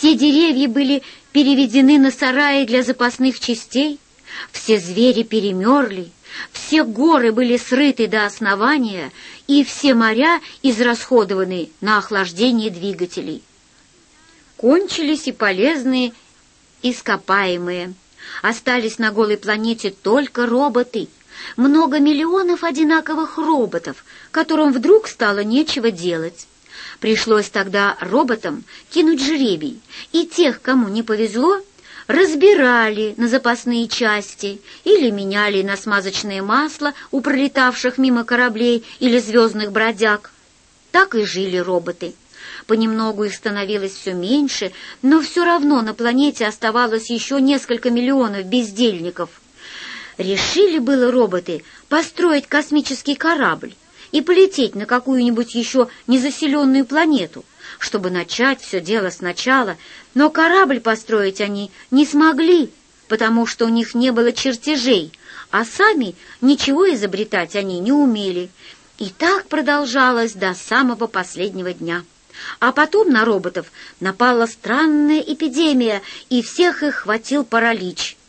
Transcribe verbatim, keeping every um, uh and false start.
Все деревья были переведены на сараи для запасных частей, все звери перемерли, все горы были срыты до основания, и все моря израсходованы на охлаждение двигателей. Кончились и полезные ископаемые. Остались на голой планете только роботы. Много миллионов одинаковых роботов, которым вдруг стало нечего делать. Пришлось тогда роботам кинуть жребий, и тех, кому не повезло, разбирали на запасные части или меняли на смазочное масло у пролетавших мимо кораблей или звездных бродяг. Так и жили роботы. Понемногу их становилось все меньше, но все равно на планете оставалось еще несколько миллионов бездельников. Решили было роботы построить космический корабль и полететь на какую-нибудь еще незаселенную планету, чтобы начать все дело сначала, но корабль построить они не смогли, потому что у них не было чертежей, а сами ничего изобретать они не умели. И так продолжалось до самого последнего дня. А потом на роботов напала странная эпидемия, и всех их хватил паралич.